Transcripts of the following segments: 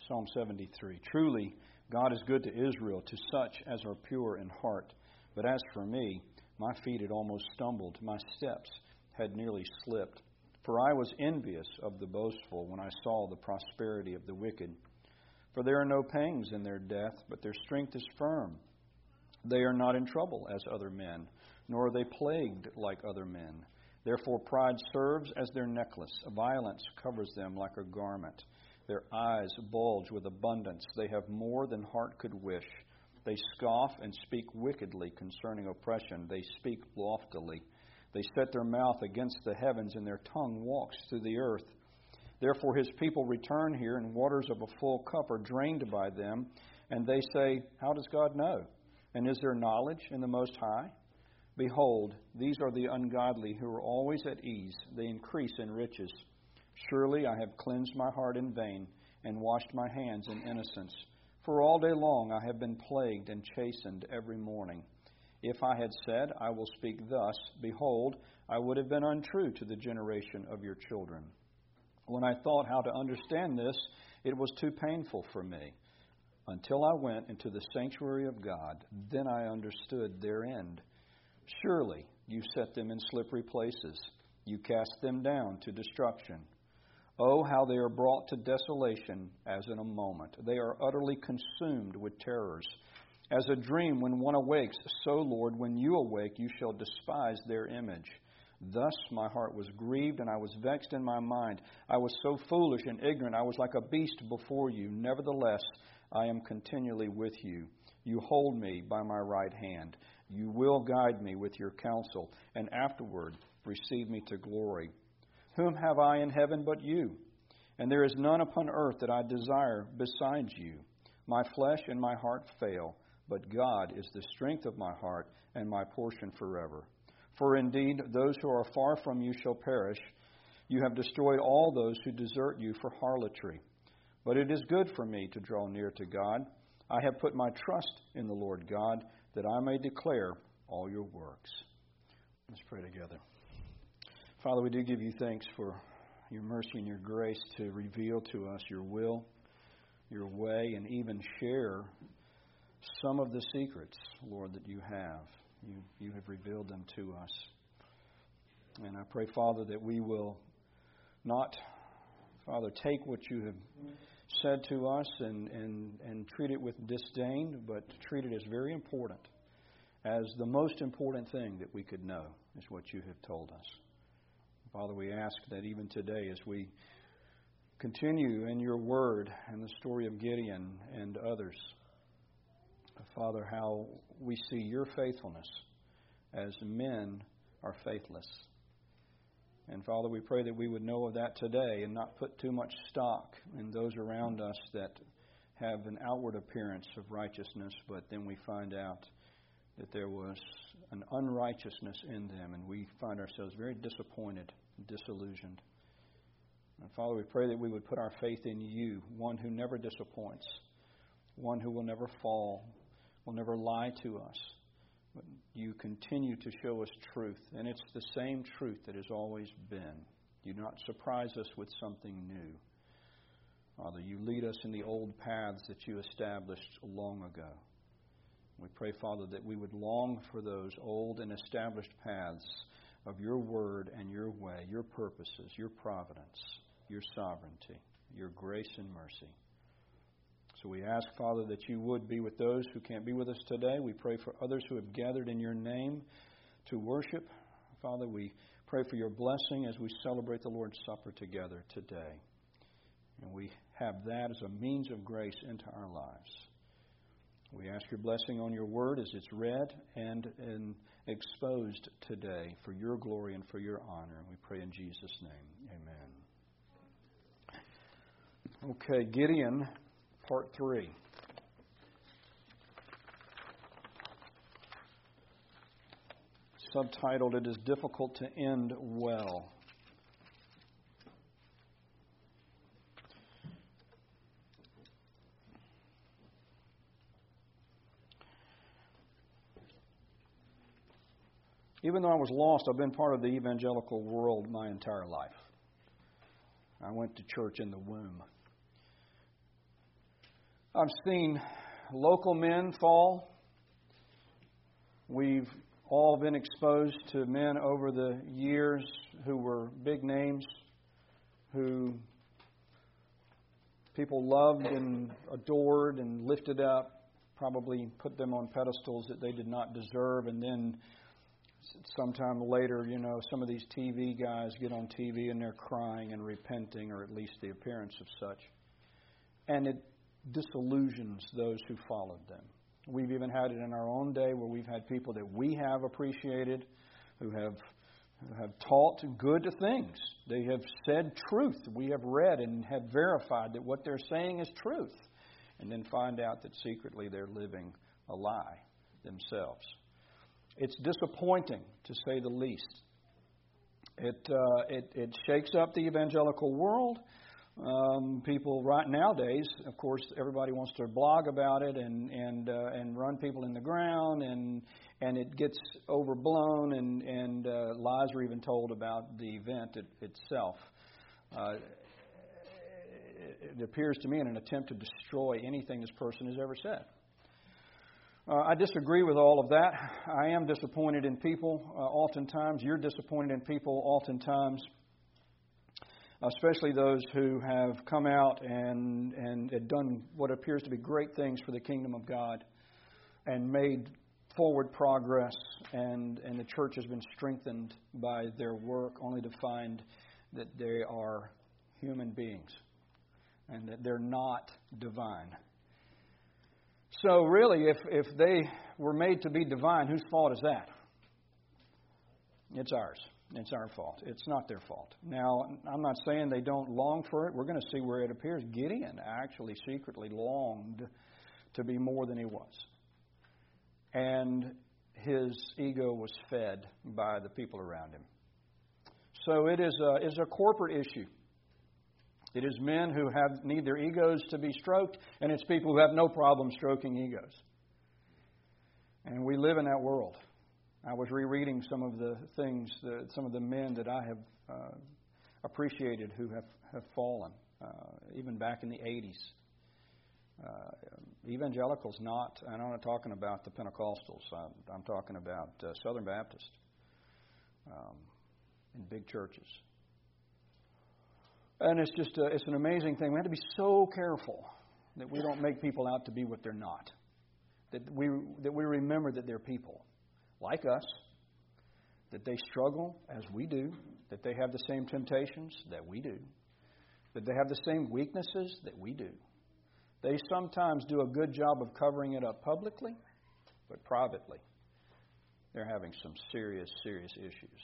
Psalm 73. Truly, God is good to Israel, to such as are pure in heart. But as for me, my feet had almost stumbled, my steps had nearly slipped. For I was envious of the boastful when I saw the prosperity of the wicked. For there are no pangs in their death, but their strength is firm. They are not in trouble as other men, nor are they plagued like other men. Therefore pride serves as their necklace. Violence covers them like a garment. Their eyes bulge with abundance. They have more than heart could wish. They scoff and speak wickedly concerning oppression. They speak loftily. They set their mouth against the heavens, and their tongue walks through the earth. Therefore his people return here, and waters of a full cup are drained by them. And they say, how does God know? And is there knowledge in the Most High? Behold, these are the ungodly who are always at ease. They increase in riches. Surely I have cleansed my heart in vain and washed my hands in innocence. For all day long I have been plagued and chastened every morning. If I had said, I will speak thus, behold, I would have been untrue to the generation of your children. When I thought how to understand this, it was too painful for me. Until I went into the sanctuary of God, then I understood their end. Surely you set them in slippery places. You cast them down to destruction. Oh, how they are brought to desolation as in a moment. They are utterly consumed with terrors. As a dream when one awakes, so, Lord, when you awake, you shall despise their image. Thus my heart was grieved, and I was vexed in my mind. I was so foolish and ignorant, I was like a beast before you. Nevertheless, I am continually with you. You hold me by my right hand. You will guide me with your counsel, and afterward receive me to glory. Whom have I in heaven but you? And there is none upon earth that I desire besides you. My flesh and my heart fail, but God is the strength of my heart and my portion forever. For indeed, those who are far from you shall perish. You have destroyed all those who desert you for harlotry. But it is good for me to draw near to God. I have put my trust in the Lord God, that I may declare all your works. Let's pray together. Father, we do give you thanks for your mercy and your grace to reveal to us your will, your way, and even share some of the secrets, Lord, that you have. You have revealed them to us. And I pray, Father, that we will not, Father, take what you have said to us and treat it with disdain, but treat it as very important, as the most important thing that we could know is what you have told us. Father, we ask that even today, as we continue in your word and the story of Gideon and others, Father, how we see your faithfulness as men are faithless. And Father, we pray that we would know of that today and not put too much stock in those around us that have an outward appearance of righteousness, but then we find out that there was an unrighteousness in them, and we find ourselves very disappointed, disillusioned. And Father, we pray that we would put our faith in you, one who never disappoints, one who will never fall, will never lie to us. But you continue to show us truth, and it's the same truth that has always been. You do not surprise us with something new. Father, you lead us in the old paths that you established long ago. We pray, Father, that we would long for those old and established paths of your word and your way, your purposes, your providence, your sovereignty, your grace and mercy. So we ask, Father, that you would be with those who can't be with us today. We pray for others who have gathered in your name to worship. Father, we pray for your blessing as we celebrate the Lord's Supper together today. And we have that as a means of grace into our lives. We ask your blessing on your word as it's read and exposed today for your glory and for your honor. And we pray in Jesus' name. Amen. Okay, Gideon, part 3. Subtitled, It is Difficult to End Well. Even though I was lost, I've been part of the evangelical world my entire life. I went to church in the womb. I've seen local men fall. We've all been exposed to men over the years who were big names, who people loved and adored and lifted up, probably put them on pedestals that they did not deserve, and then sometime later, some of these TV guys get on TV and they're crying and repenting, or at least the appearance of such. And it disillusions those who followed them. We've even had it in our own day where we've had people that we have appreciated, who have taught good things. They have said truth. We have read and have verified that what they're saying is truth. And then find out that secretly they're living a lie themselves. It's disappointing, to say the least. It shakes up the evangelical world. People right nowadays, of course, everybody wants to blog about it and run people in the ground, and it gets overblown, and lies are even told about the event itself. It appears to me in an attempt to destroy anything this person has ever said. I disagree with all of that. I am disappointed in people oftentimes. You're disappointed in people oftentimes, especially those who have come out and done what appears to be great things for the kingdom of God and made forward progress, and the church has been strengthened by their work, only to find that they are human beings and that they're not divine. So really, if they were made to be divine, whose fault is that? It's ours. It's our fault. It's not their fault. Now, I'm not saying they don't long for it. We're going to see where it appears. Gideon actually secretly longed to be more than he was. And his ego was fed by the people around him. So it is a corporate issue. It is men who need their egos to be stroked, and it's people who have no problem stroking egos. And we live in that world. I was rereading some of the things, some of the men that I have appreciated who have fallen, even back in the 80s. Evangelicals, and I'm not talking about the Pentecostals. I'm talking about Southern Baptist in big churches. And it's just it's an amazing thing. We have to be so careful that we don't make people out to be what they're not. That we remember that they're people like us, that they struggle as we do, that they have the same temptations that we do, that they have the same weaknesses that we do. They sometimes do a good job of covering it up publicly, but privately, they're having some serious, serious issues.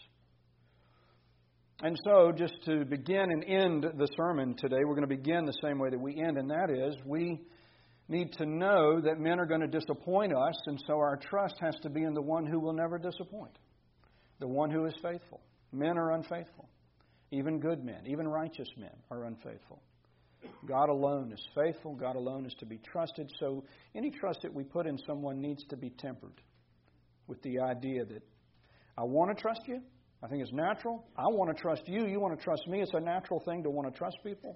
And so, just to begin and end the sermon today, we're going to begin the same way that we end, and that is we need to know that men are going to disappoint us, and so our trust has to be in the one who will never disappoint, the one who is faithful. Men are unfaithful. Even good men, even righteous men are unfaithful. God alone is faithful. God alone is to be trusted. So any trust that we put in someone needs to be tempered with the idea that I want to trust you. I think it's natural. I want to trust you. You want to trust me. It's a natural thing to want to trust people.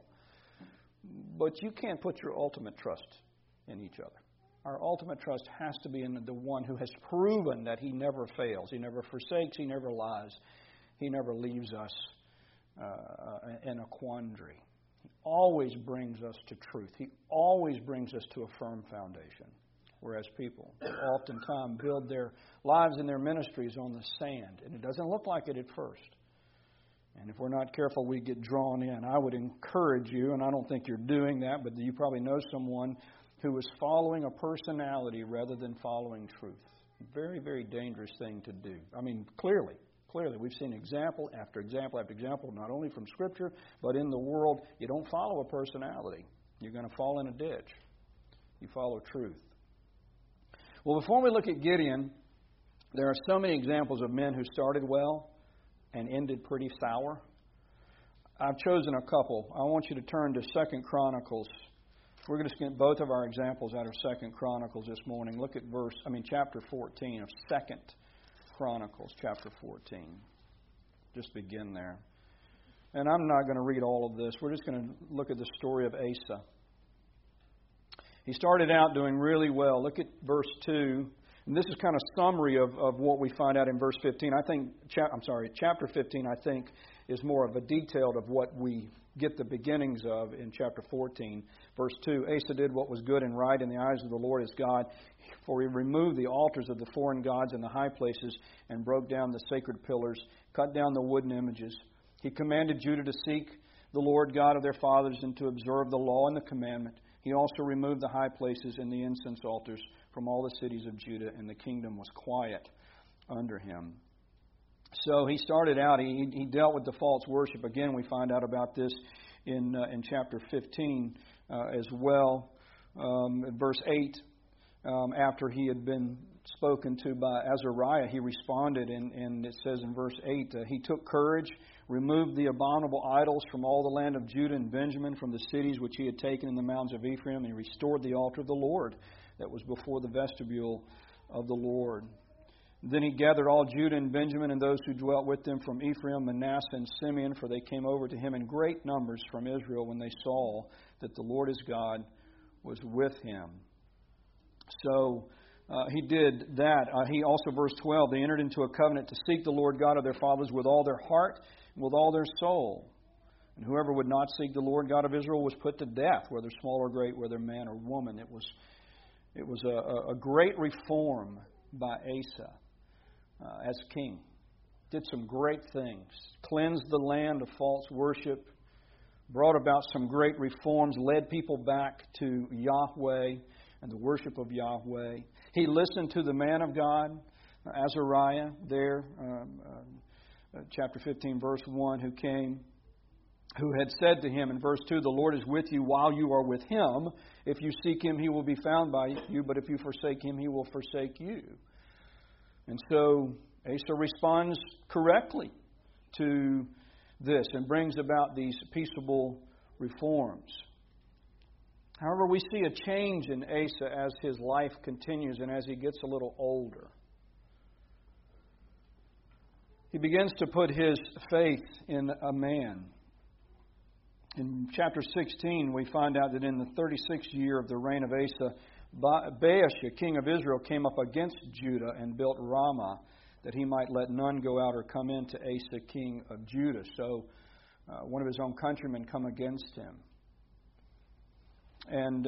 But you can't put your ultimate trust in each other. Our ultimate trust has to be in the one who has proven that He never fails. He never forsakes. He never lies. He never leaves us in a quandary. He always brings us to truth. He always brings us to a firm foundation. Whereas people oftentimes build their lives and their ministries on the sand. And it doesn't look like it at first. And if we're not careful, we get drawn in. I would encourage you, and I don't think you're doing that, but you probably know someone who is following a personality rather than following truth. Very, very dangerous thing to do. I mean, clearly, we've seen example after example after example, not only from Scripture, but in the world. You don't follow a personality. You're going to fall in a ditch. You follow truth. Well, before we look at Gideon, there are so many examples of men who started well and ended pretty sour. I've chosen a couple. I want you to turn to 2 Chronicles. We're going to get both of our examples out of 2 Chronicles this morning. Look at chapter 14 of 2 Chronicles, chapter 14. Just begin there. And I'm not going to read all of this. We're just going to look at the story of Asa. He started out doing really well. Look at verse 2. And this is kind of summary of what we find out in verse 15. Chapter 15, I think, is more of a detailed of what we get the beginnings of in chapter 14. Verse 2, Asa did what was good and right in the eyes of the Lord his God, for he removed the altars of the foreign gods and the high places and broke down the sacred pillars, cut down the wooden images. He commanded Judah to seek the Lord God of their fathers and to observe the law and the commandment. He also removed the high places and the incense altars from all the cities of Judah, and the kingdom was quiet under him. So he started out, he dealt with the false worship. Again, we find out about this in chapter 15 as well. In verse 8, after he had been spoken to by Azariah, he responded, and it says in verse 8, he took courage, removed the abominable idols from all the land of Judah and Benjamin, from the cities which he had taken in the mountains of Ephraim, and he restored the altar of the Lord that was before the vestibule of the Lord. Then he gathered all Judah and Benjamin and those who dwelt with them from Ephraim, Manasseh, and Simeon, for they came over to him in great numbers from Israel when they saw that the Lord his God was with him. So he did that. He also, verse 12, they entered into a covenant to seek the Lord God of their fathers with all their heart and with all their soul. And whoever would not seek the Lord God of Israel was put to death, whether small or great, whether man or woman. It was a great reform by Asa as king. Did some great things. Cleansed the land of false worship. Brought about some great reforms. Led people back to Yahweh and the worship of Yahweh. He listened to the man of God, Azariah, there, chapter 15, verse 1, who came, who had said to him in verse 2, the Lord is with you while you are with him. If you seek him, he will be found by you, but if you forsake him, he will forsake you. And so Asa responds correctly to this and brings about these peaceable reforms. However, we see a change in Asa as his life continues and as he gets a little older. He begins to put his faith in a man. In chapter 16, we find out that in the 36th year of the reign of Asa, Baasha, king of Israel, came up against Judah and built Ramah, that he might let none go out or come in to Asa, king of Judah. So one of his own countrymen come against him. And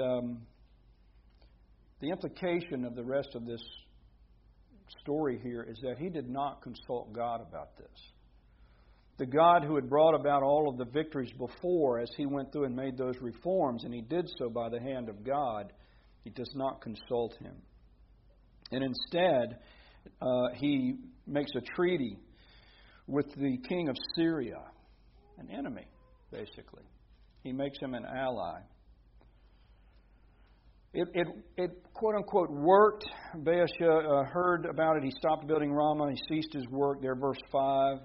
the implication of the rest of this story here is that he did not consult God about this. The God who had brought about all of the victories before as he went through and made those reforms, and he did so by the hand of God, he does not consult him. And instead, he makes a treaty with the king of Syria, an enemy, basically. He makes him an ally. It quote-unquote worked. Baasha heard about it. He stopped building Ramah. He ceased his work. There, verse 5.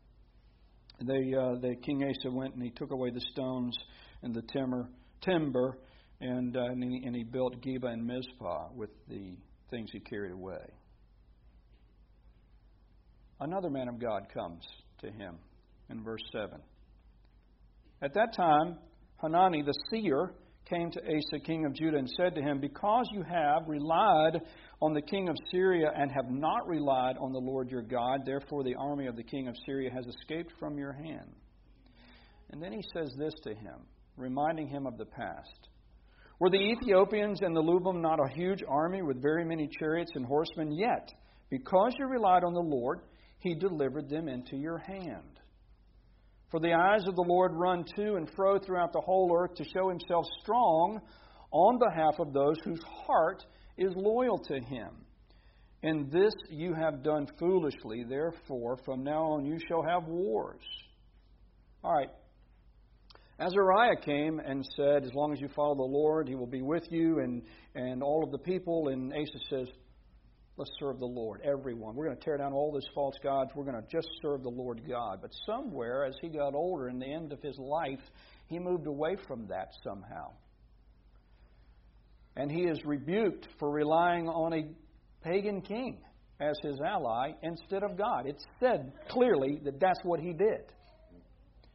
The King Asa went and he took away the stones and the timber, and he built Geba and Mizpah with the things he carried away. Another man of God comes to him in verse 7. At that time, Hanani the seer came to Asa, king of Judah, and said to him, because you have relied on the king of Syria and have not relied on the Lord your God, therefore the army of the king of Syria has escaped from your hand. And then he says this to him, reminding him of the past. Were the Ethiopians and the Lubim not a huge army with very many chariots and horsemen? Yet, because you relied on the Lord, he delivered them into your hand. For the eyes of the Lord run to and fro throughout the whole earth to show himself strong on behalf of those whose heart is loyal to him. And this you have done foolishly. Therefore, from now on you shall have wars. All right. Azariah came and said, as long as you follow the Lord, he will be with you and all of the people. And Asa says, let's serve the Lord, everyone. We're going to tear down all these false gods. We're going to just serve the Lord God. But somewhere, as he got older, in the end of his life, he moved away from that somehow. And he is rebuked for relying on a pagan king as his ally instead of God. It's said clearly that that's what he did.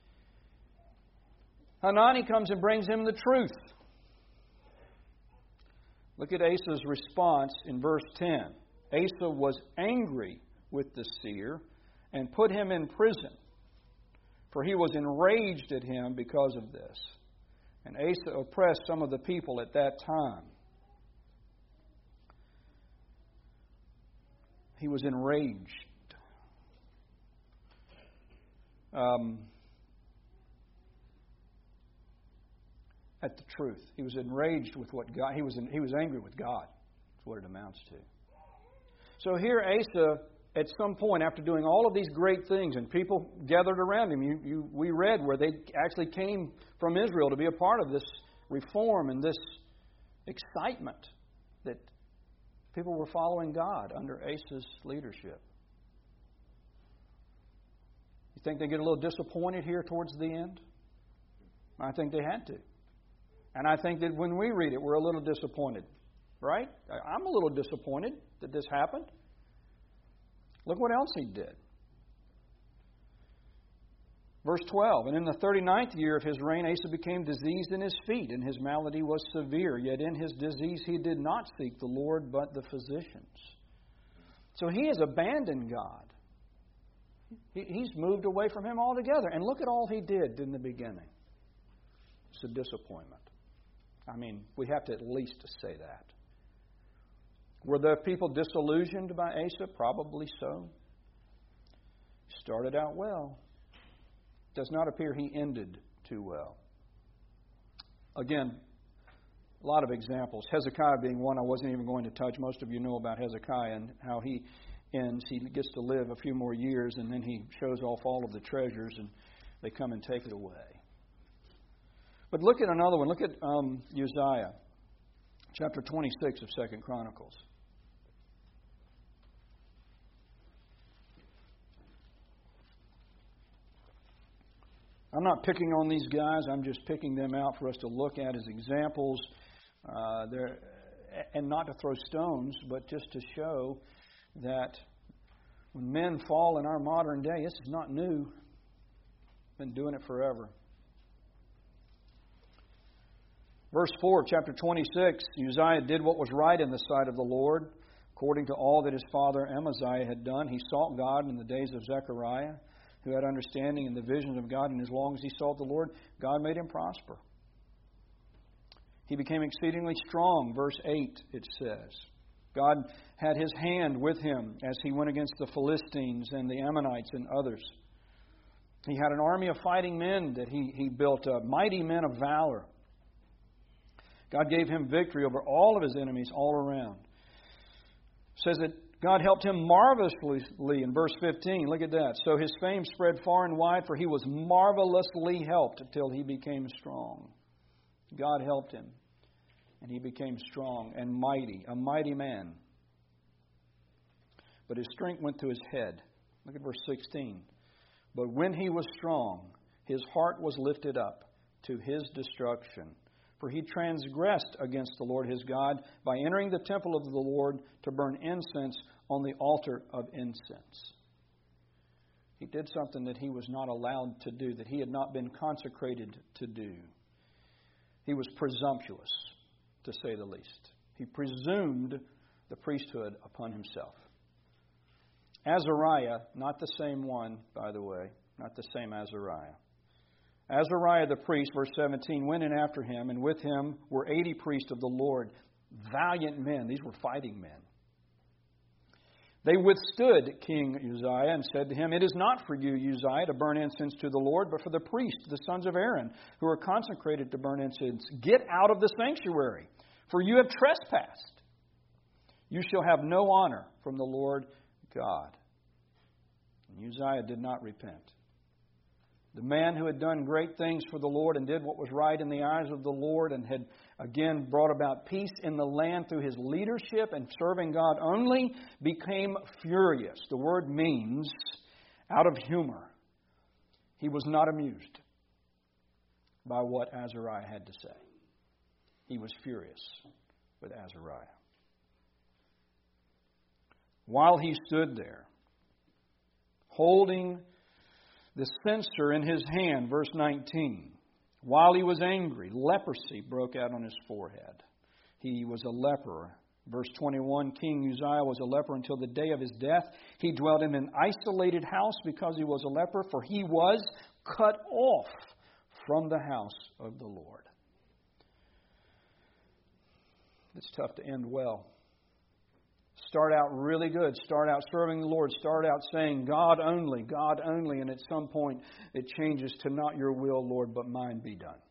Hanani comes and brings him the truth. Look at Asa's response in verse 10. Asa was angry with the seer and put him in prison, for he was enraged at him because of this. And Asa oppressed some of the people at that time. He was enraged. At the truth. He was enraged with what God... He was angry with God. That's what it amounts to. So here Asa, at some point, after doing all of these great things, and people gathered around him, we read where they actually came from Israel to be a part of this reform and this excitement that people were following God under Asa's leadership. You think they get a little disappointed here towards the end? I think they had to. And I think that when we read it, we're a little disappointed. Right? I'm a little disappointed that this happened. Look what else he did. Verse 12, and in the 39th year of his reign, Asa became diseased in his feet, and his malady was severe. Yet in his disease he did not seek the Lord, but the physicians. So he has abandoned God. He's moved away from Him altogether. And look at all he did in the beginning. It's a disappointment. I mean, we have to at least say that. Were the people disillusioned by Asa? Probably so. He started out well. Does not appear he ended too well. Again, a lot of examples. Hezekiah being one I wasn't even going to touch. Most of you know about Hezekiah and how he ends. He gets to live a few more years, and then he shows off all of the treasures, and they come and take it away. But look at another one. Look at Uzziah, chapter 26 of 2 Chronicles. I'm not picking on these guys. I'm just picking them out for us to look at as examples. And not to throw stones, but just to show that when men fall in our modern day, this is not new. Been doing it forever. Verse 4 of chapter 26, Uzziah did what was right in the sight of the Lord, according to all that his father Amaziah had done. He sought God in the days of Zechariah, who had understanding in the visions of God, and as long as he sought the Lord, God made him prosper. He became exceedingly strong, verse 8 it says. God had His hand with him as he went against the Philistines and the Ammonites and others. He had an army of fighting men that he built up, mighty men of valor. God gave him victory over all of his enemies all around. It says that God helped him marvelously in verse 15. Look at that. So his fame spread far and wide, for he was marvelously helped until he became strong. God helped him, and he became strong and mighty, a mighty man. But his strength went to his head. Look at verse 16. But when he was strong, his heart was lifted up to his destruction. For he transgressed against the Lord his God by entering the temple of the Lord to burn incense on the altar of incense. He did something that he was not allowed to do, that he had not been consecrated to do. He was presumptuous, to say the least. He presumed the priesthood upon himself. Azariah, not the same one, by the way, not the same Azariah. Azariah the priest, verse 17, went in after him, and with him were 80 priests of the Lord, valiant men. These were fighting men. They withstood King Uzziah and said to him, It is not for you, Uzziah, to burn incense to the Lord, but for the priests, the sons of Aaron, who are consecrated to burn incense. Get out of the sanctuary, for you have trespassed. You shall have no honor from the Lord God. And Uzziah did not repent. The man who had done great things for the Lord and did what was right in the eyes of the Lord and had again brought about peace in the land through his leadership and serving God only became furious. The word means out of humor. He was not amused by what Azariah had to say. He was furious with Azariah. While he stood there, holding the censer in his hand, verse 19. While he was angry, leprosy broke out on his forehead. he was a leper. Verse 21, King Uzziah was a leper until the day of his death. He dwelt in an isolated house because he was a leper, for he was cut off from the house of the Lord. It's tough to end well. Start out really good. Start out serving the Lord. Start out saying, God only, and at some point it changes to not your will, Lord, but mine be done.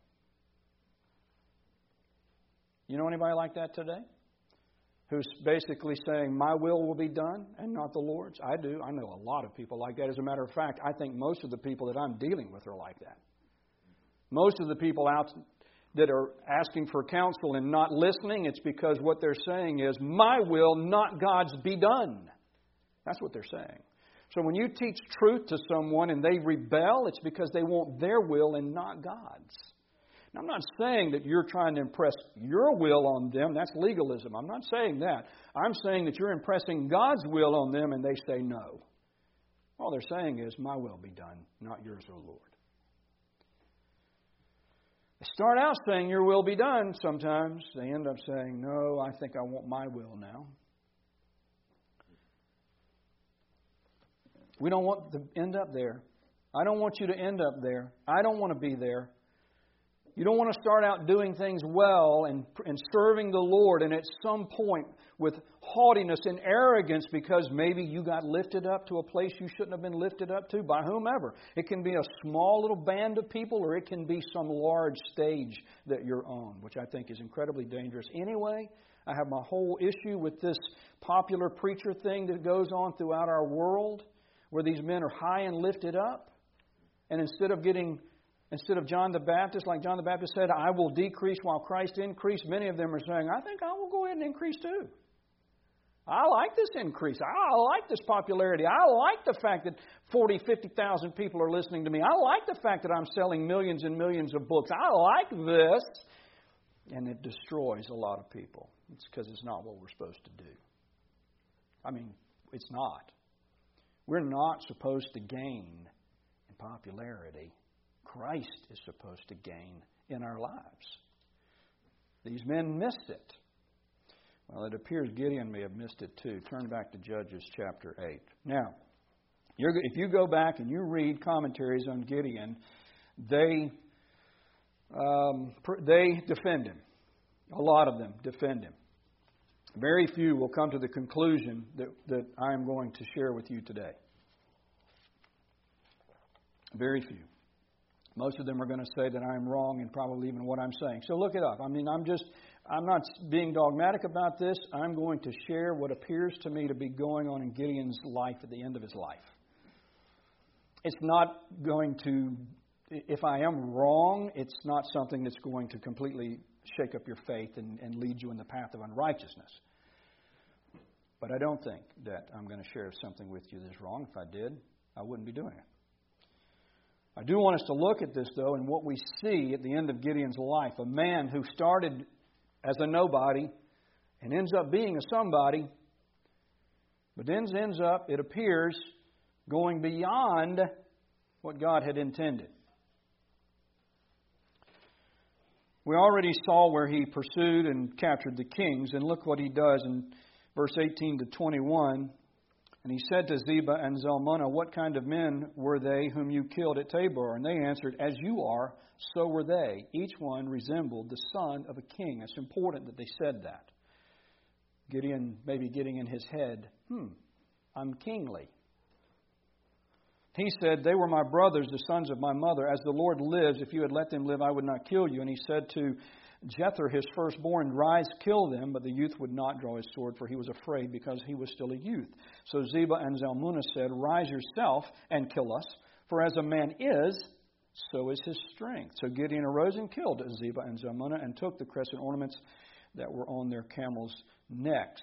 You know anybody like that today? Who's basically saying, my will be done and not the Lord's? I do. I know a lot of people like that. As a matter of fact, I think most of the people that I'm dealing with are like that. Most of the people out that are asking for counsel and not listening, it's because what they're saying is, my will, not God's, be done. That's what they're saying. So when you teach truth to someone and they rebel, it's because they want their will and not God's. Now, I'm not saying that you're trying to impress your will on them. That's legalism. I'm not saying that. I'm saying that you're impressing God's will on them and they say no. All they're saying is, my will be done, not yours, O Lord. They start out saying, your will be done. Sometimes they end up saying, no, I think I want my will now. We don't want to end up there. I don't want you to end up there. I don't want to be there. You don't want to start out doing things well and serving the Lord and at some point with haughtiness and arrogance because maybe you got lifted up to a place you shouldn't have been lifted up to by whomever. It can be a small little band of people or it can be some large stage that you're on, which I think is incredibly dangerous. Anyway, I have my whole issue with this popular preacher thing that goes on throughout our world where these men are high and lifted up. And instead of John the Baptist, like John the Baptist said, I will decrease while Christ increase, many of them are saying, I think I will go ahead and increase too. I like this increase. I like this popularity. I like the fact that 40, 50,000 people are listening to me. I like the fact that I'm selling millions and millions of books. I like this. And it destroys a lot of people. It's because it's not what we're supposed to do. I mean, it's not. We're not supposed to gain in popularity. Christ is supposed to gain in our lives. These men missed it. Well, it appears Gideon may have missed it too. Turn back to Judges chapter 8. Now, if you go back and you read commentaries on Gideon, they defend him. A lot of them defend him. Very few will come to the conclusion that I am going to share with you today. Very few. Most of them are going to say that I am wrong in probably even what I'm saying. So look it up. I mean, I'm not being dogmatic about this. I'm going to share what appears to me to be going on in Gideon's life at the end of his life. It's not going to, if I am wrong, it's not something that's going to completely shake up your faith and lead you in the path of unrighteousness. But I don't think that I'm going to share something with you that's wrong. If I did, I wouldn't be doing it. I do want us to look at this, though, and what we see at the end of Gideon's life. A man who started as a nobody and ends up being a somebody, but then ends up, it appears, going beyond what God had intended. We already saw where he pursued and captured the kings, and look what he does in verse 18 to 21. And he said to Zebah and Zalmunna, what kind of men were they whom you killed at Tabor? And they answered, as you are, so were they. Each one resembled the son of a king. It's important that they said that. Gideon maybe getting in his head, I'm kingly. He said, they were my brothers, the sons of my mother. As the Lord lives, if you had let them live, I would not kill you. And he said to Jether, his firstborn, rise, kill them. But the youth would not draw his sword, for he was afraid, because he was still a youth. So Zebah and Zalmunna said, rise yourself and kill us, for as a man is, so is his strength. So Gideon arose and killed Zebah and Zalmunna, and took the crescent ornaments that were on their camels' necks.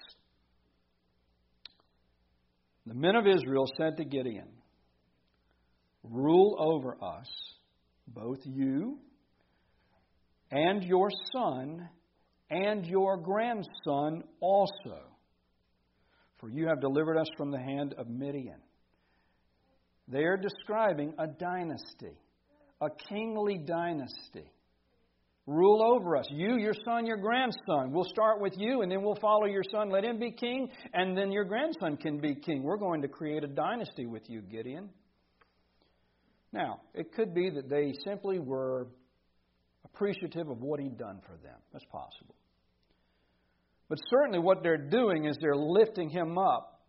The men of Israel said to Gideon, rule over us, both you and your son and your grandson also, for you have delivered us from the hand of Midian. They are describing a dynasty, a kingly dynasty. Rule over us. You, your son, your grandson. We'll start with you, and then we'll follow your son. Let him be king, and then your grandson can be king. We're going to create a dynasty with you, Gideon. Now, it could be that they simply were appreciative of what he'd done for them. That's possible. But certainly what they're doing is they're lifting him up,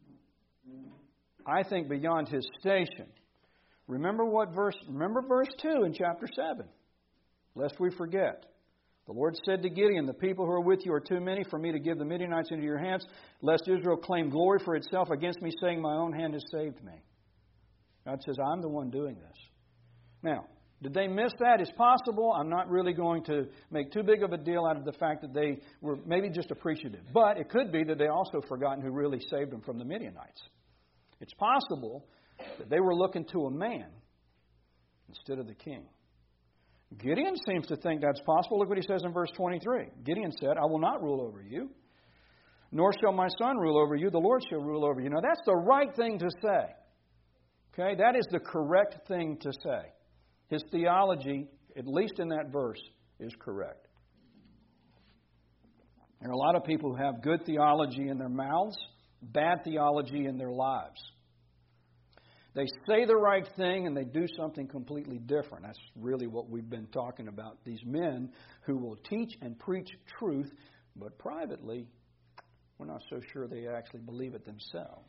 I think, beyond his station. Remember verse 2 in chapter 7. Lest we forget. The Lord said to Gideon, the people who are with you are too many for me to give the Midianites into your hands, lest Israel claim glory for itself against me, saying, my own hand has saved me. God says, I'm the one doing this. Now, did they miss that? It's possible. I'm not really going to make too big of a deal out of the fact that they were maybe just appreciative. But it could be that they also forgotten who really saved them from the Midianites. It's possible that they were looking to a man instead of the king. Gideon seems to think that's possible. Look what he says in verse 23. Gideon said, I will not rule over you, nor shall my son rule over you. The Lord shall rule over you. Now, that's the right thing to say. Okay, that is the correct thing to say. His theology, at least in that verse, is correct. There are a lot of people who have good theology in their mouths, bad theology in their lives. They say the right thing and they do something completely different. That's really what we've been talking about. These men who will teach and preach truth, but privately, we're not so sure they actually believe it themselves.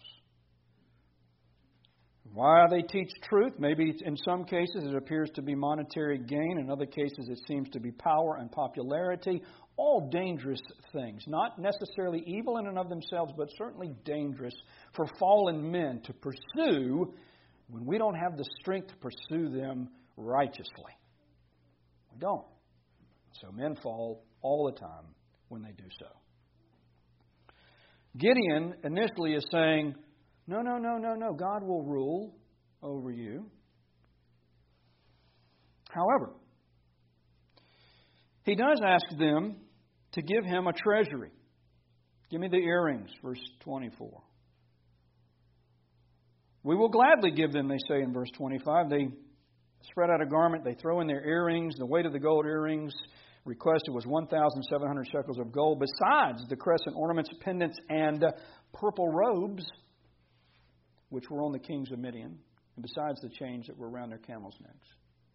Why they teach truth? Maybe in some cases it appears to be monetary gain. In other cases it seems to be power and popularity. All dangerous things. Not necessarily evil in and of themselves, but certainly dangerous for fallen men to pursue when we don't have the strength to pursue them righteously. We don't. So men fall all the time when they do so. Gideon initially is saying, no, God will rule over you. However, he does ask them to give him a treasury. Give me the earrings, verse 24. We will gladly give them, they say in verse 25. They spread out a garment, they throw in their earrings. The weight of the gold earrings requested was 1,700 shekels of gold, besides the crescent ornaments, pendants, and purple robes, which were on the kings of Midian, and besides the chains that were around their camels' necks.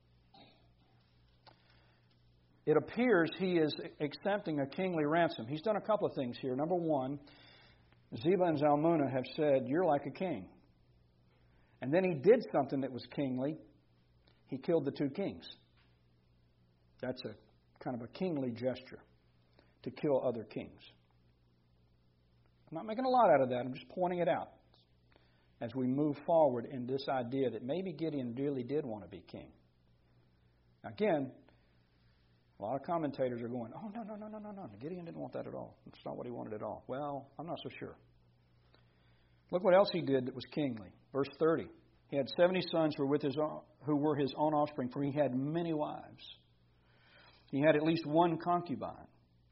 It appears he is accepting a kingly ransom. He's done a couple of things here. Number one, Zebah and Zalmunna have said, you're like a king. And then he did something that was kingly. He killed the two kings. That's a kind of a kingly gesture, to kill other kings. I'm not making a lot out of that. I'm just pointing it out as we move forward in this idea that maybe Gideon really did want to be king. Again, a lot of commentators are going, oh, no. Gideon didn't want that at all. That's not what he wanted at all. Well, I'm not so sure. Look what else he did that was kingly. Verse 30. He had 70 sons who were his own offspring, for he had many wives. He had at least one concubine.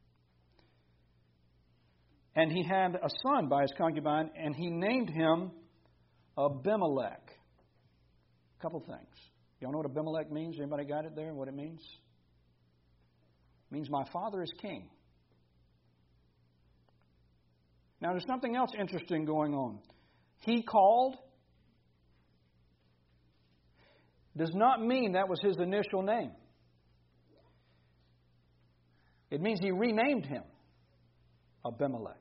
And he had a son by his concubine, and he named him Abimelech. A couple things. Y'all know what Abimelech means? Anybody got it there? What it means? It means my father is king. Now, there's something else interesting going on. He called does not mean that was his initial name. It means he renamed him Abimelech.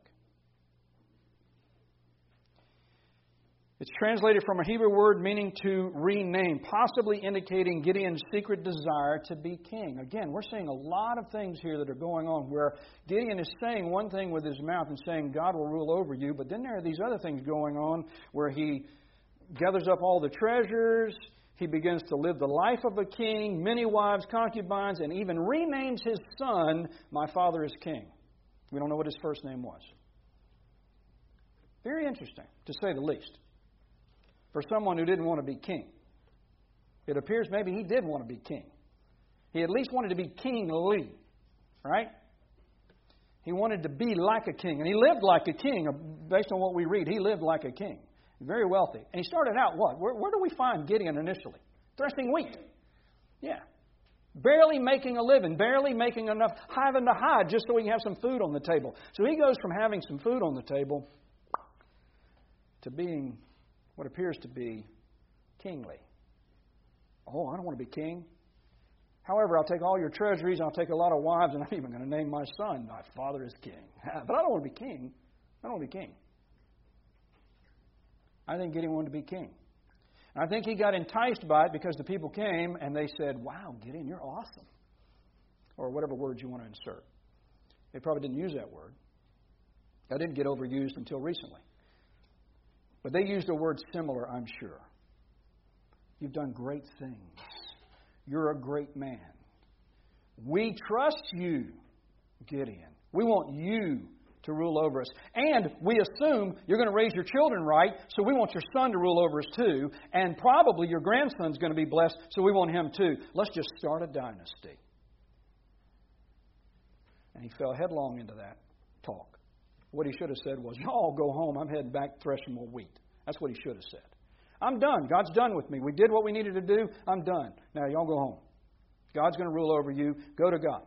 It's translated from a Hebrew word meaning to rename, possibly indicating Gideon's secret desire to be king. Again, we're seeing a lot of things here that are going on where Gideon is saying one thing with his mouth and saying God will rule over you, but then there are these other things going on where he gathers up all the treasures, he begins to live the life of a king, many wives, concubines, and even renames his son, my father is king. We don't know what his first name was. Very interesting, to say the least, for someone who didn't want to be king. It appears maybe he did want to be king. He at least wanted to be kingly, right? He wanted to be like a king, and he lived like a king. Based on what we read, he lived like a king. Very wealthy. And he started out what? Where do we find Gideon initially? Threshing wheat. Yeah. barely making a living, barely making enough, having to hide just so he can have some food on the table. So he goes from having some food on the table to being what appears to be kingly. Oh, I don't want to be king. However, I'll take all your treasuries, I'll take a lot of wives, and I'm even going to name my son, my father is king. But I don't want to be king. I don't want to be king. I think Gideon wanted to be king. And I think he got enticed by it because the people came and they said, wow, Gideon, you're awesome. Or whatever words you want to insert. They probably didn't use that word. That didn't get overused until recently. But they used a word similar, I'm sure. You've done great things. You're a great man. We trust you, Gideon. We want you to rule over us. And we assume you're going to raise your children right, so we want your son to rule over us too. And probably your grandson's going to be blessed, so we want him too. Let's just start a dynasty. And he fell headlong into that talk. What he should have said was, y'all go home. I'm heading back threshing more wheat. That's what he should have said. I'm done. God's done with me. We did what we needed to do. I'm done. Now y'all go home. God's going to rule over you. Go to God.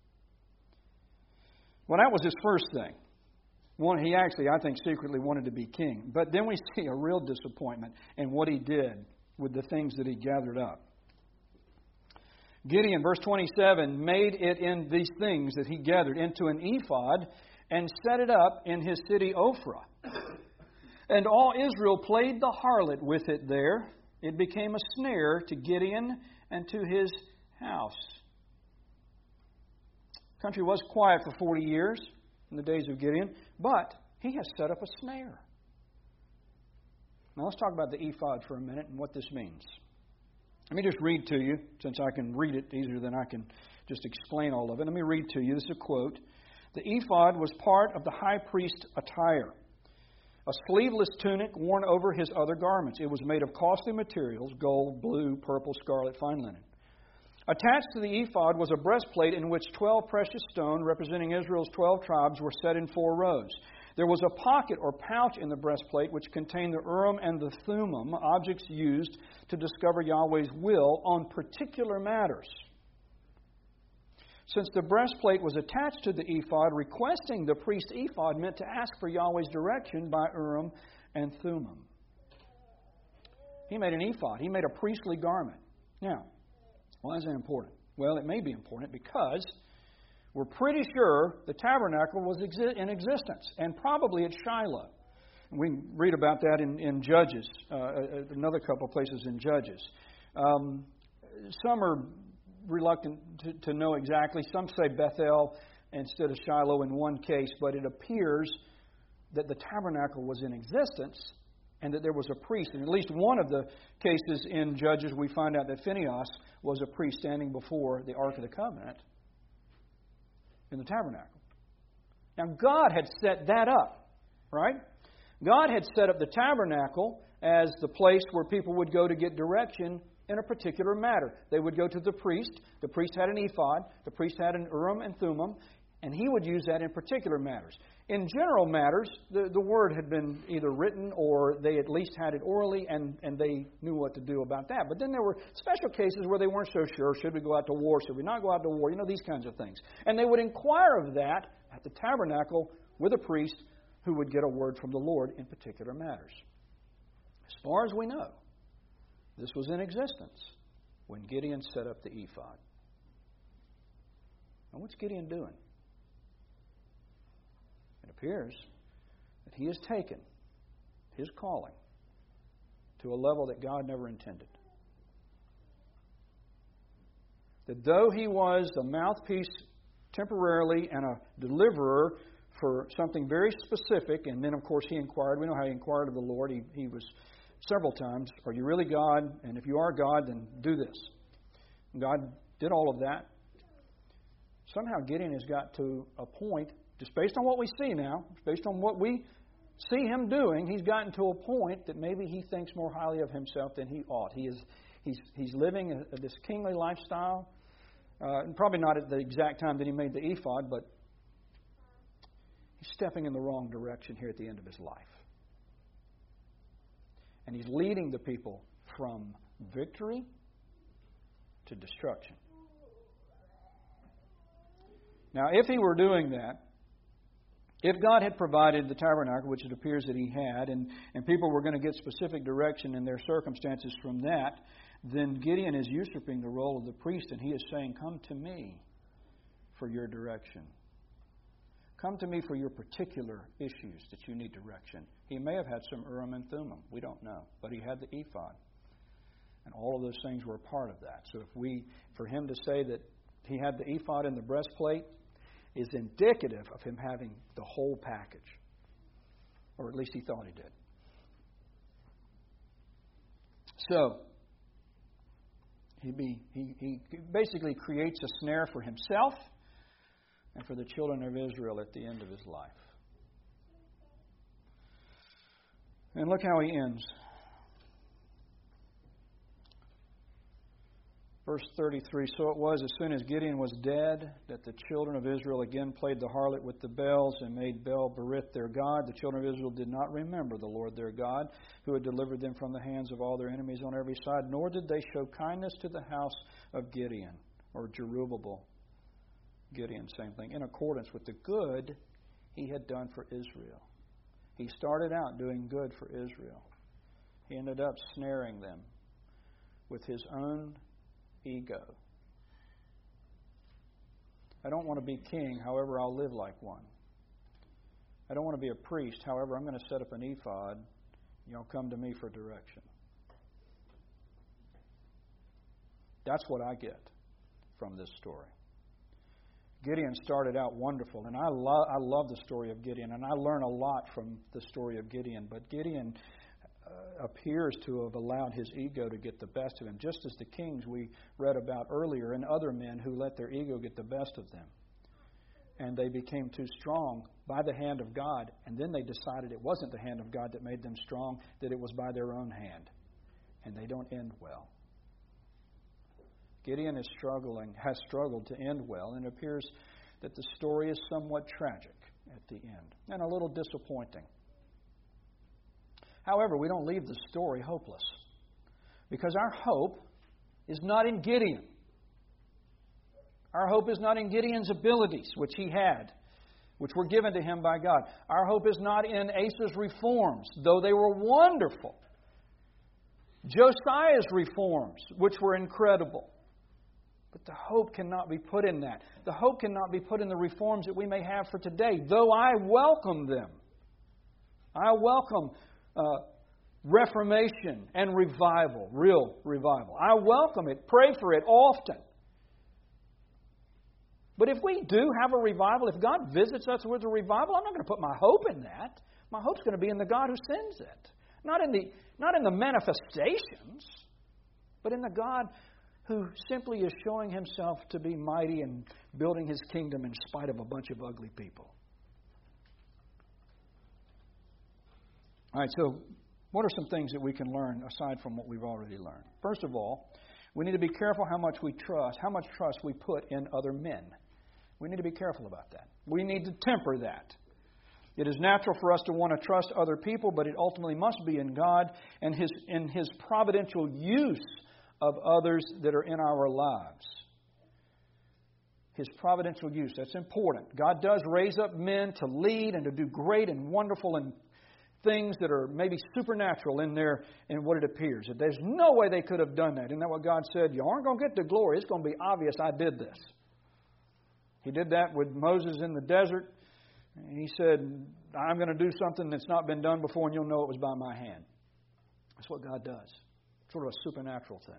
Well, that was his first thing. He actually, I think, secretly wanted to be king. But then we see a real disappointment in what he did with the things that he gathered up. Gideon, verse 27, made it in these things that he gathered into an ephod and set it up in his city Ophrah. And all Israel played the harlot with it there. It became a snare to Gideon and to his house. The country was quiet for 40 years in the days of Gideon, but he has set up a snare. Now let's talk about the ephod for a minute and what this means. Let me just read to you, since I can read it easier than I can just explain all of it. Let me read to you. This is a quote. The ephod was part of the high priest attire, a sleeveless tunic worn over his other garments. It was made of costly materials, gold, blue, purple, scarlet, fine linen. Attached to the ephod was a breastplate in which 12 precious stones representing Israel's 12 tribes were set in 4 rows. There was a pocket or pouch in the breastplate which contained the Urim and the Thummim, objects used to discover Yahweh's will on particular matters. Since the breastplate was attached to the ephod, requesting the priest ephod meant to ask for Yahweh's direction by Urim and Thummim. He made an ephod. He made a priestly garment. Now, why is that important? Well, it may be important because we're pretty sure the tabernacle was in existence, and probably at Shiloh. We read about that in Judges, another couple of places in Judges. Some are reluctant to know exactly. Some say Bethel instead of Shiloh in one case, but it appears that the tabernacle was in existence and that there was a priest. In at least one of the cases in Judges, we find out that Phinehas was a priest standing before the Ark of the Covenant in the tabernacle. Now, God had set that up, right? God had set up the tabernacle as the place where people would go to get direction in a particular matter. They would go to the priest. The priest had an ephod. The priest had an Urim and Thummim. And he would use that in particular matters. In general matters, the word had been either written or they at least had it orally and they knew what to do about that. But then there were special cases where they weren't so sure. Should we go out to war? Should we not go out to war? You know, these kinds of things. And they would inquire of that at the tabernacle with a priest who would get a word from the Lord in particular matters. As far as we know, this was in existence when Gideon set up the ephod. Now, what's Gideon doing? It appears that he has taken his calling to a level that God never intended. That though he was a mouthpiece temporarily and a deliverer for something very specific, and then of course he inquired. We know how he inquired of the Lord. He was several times, are you really God? And if you are God, then do this. And God did all of that. Somehow Gideon has got to a point, just based on what we see now, based on what we see him doing, he's gotten to a point that maybe he thinks more highly of himself than he ought. He's living this kingly lifestyle. And probably not at the exact time that he made the ephod, but he's stepping in the wrong direction here at the end of his life. And he's leading the people from victory to destruction. Now, if he were doing that, if God had provided the tabernacle, which it appears that He had, and people were going to get specific direction in their circumstances from that, then Gideon is usurping the role of the priest, and he is saying, come to me for your direction. Come to me for your particular issues that you need direction. He may have had some Urim and Thummim. We don't know. But he had the ephod. And all of those things were a part of that. So for him to say that he had the ephod and the breastplate is indicative of him having the whole package. Or at least he thought he did. So, he basically creates a snare for himself and for the children of Israel at the end of his life. And look how he ends. Verse 33, so it was as soon as Gideon was dead that the children of Israel again played the harlot with the bells and made Baal-berith their god. The children of Israel did not remember the Lord their God, who had delivered them from the hands of all their enemies on every side, nor did they show kindness to the house of Gideon, or Jerubbaal. Gideon, same thing, in accordance with the good he had done for Israel. He started out doing good for Israel. He ended up snaring them with his own ego. I don't want to be king, however, I'll live like one. I don't want to be a priest, however, I'm going to set up an ephod. You'll come to me for direction. That's what I get from this story. Gideon started out wonderful, and I love the story of Gideon, and I learn a lot from the story of Gideon. But Gideon appears to have allowed his ego to get the best of him, just as the kings we read about earlier and other men who let their ego get the best of them. And they became too strong by the hand of God, and then they decided it wasn't the hand of God that made them strong, that it was by their own hand. And they don't end well. Gideon has struggled to end well, and it appears that the story is somewhat tragic at the end and a little disappointing. However, we don't leave the story hopeless, because our hope is not in Gideon. Our hope is not in Gideon's abilities, which he had, which were given to him by God. Our hope is not in Asa's reforms, though they were wonderful. Josiah's reforms, which were incredible. But the hope cannot be put in that. The hope cannot be put in the reforms that we may have for today, though I welcome them. I welcome reformation and revival, real revival. I welcome it, pray for it often. But if we do have a revival, if God visits us with a revival, I'm not going to put my hope in that. My hope's going to be in the God who sends it. Not in the manifestations, but in the God who simply is showing Himself to be mighty and building His kingdom in spite of a bunch of ugly people. All right, so what are some things that we can learn aside from what we've already learned? First of all, we need to be careful how much trust we put in other men. We need to be careful about that. We need to temper that. It is natural for us to want to trust other people, but it ultimately must be in God and in His providential use of others that are in our lives. His providential use, that's important. God does raise up men to lead and to do great and wonderful and things that are maybe supernatural in what it appears. There's no way they could have done that. Isn't that what God said? You aren't going to get the glory. It's going to be obvious I did this. He did that with Moses in the desert. And He said, I'm going to do something that's not been done before, and you'll know it was by my hand. That's what God does. Sort of a supernatural thing.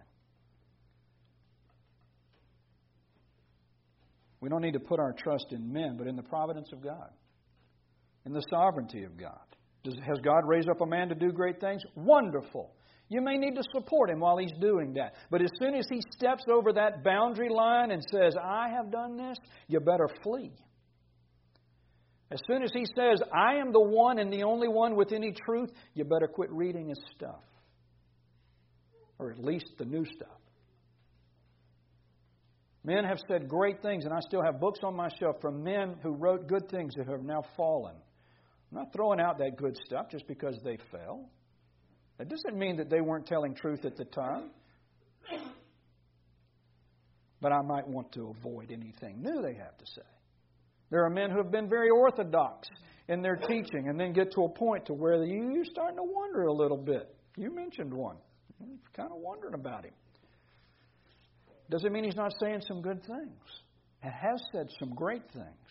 We don't need to put our trust in men, but in the providence of God, in the sovereignty of God. Has God raised up a man to do great things? Wonderful. You may need to support him while he's doing that. But as soon as he steps over that boundary line and says, I have done this, you better flee. As soon as he says, I am the one and the only one with any truth, you better quit reading his stuff. Or at least the new stuff. Men have said great things, and I still have books on my shelf from men who wrote good things that have now fallen. I'm not throwing out that good stuff just because they fell. That doesn't mean that they weren't telling truth at the time. But I might want to avoid anything new they have to say. There are men who have been very orthodox in their teaching and then get to a point to where you're starting to wonder a little bit. You mentioned one. You're kind of wondering about him. Doesn't mean he's not saying some good things. It has said some great things.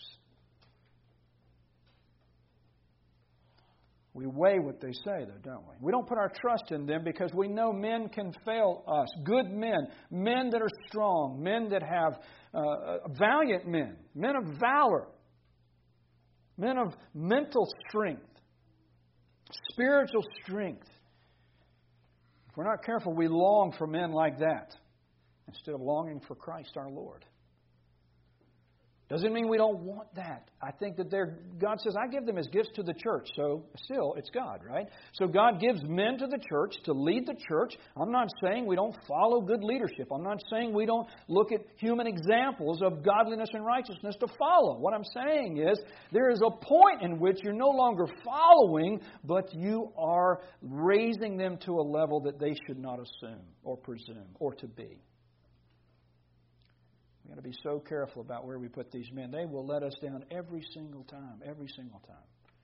We weigh what they say, though, don't we? We don't put our trust in them because we know men can fail us. Good men, men that are strong, men that have valiant men, men of valor, men of mental strength, spiritual strength. If we're not careful, we long for men like that instead of longing for Christ our Lord. Doesn't mean we don't want that. I think that God says, I give them as gifts to the church. So still, it's God, right? So God gives men to the church to lead the church. I'm not saying we don't follow good leadership. I'm not saying we don't look at human examples of godliness and righteousness to follow. What I'm saying is there is a point in which you're no longer following, but you are raising them to a level that they should not assume or presume or to be. We've got to be so careful about where we put these men. They will let us down every single time, every single time.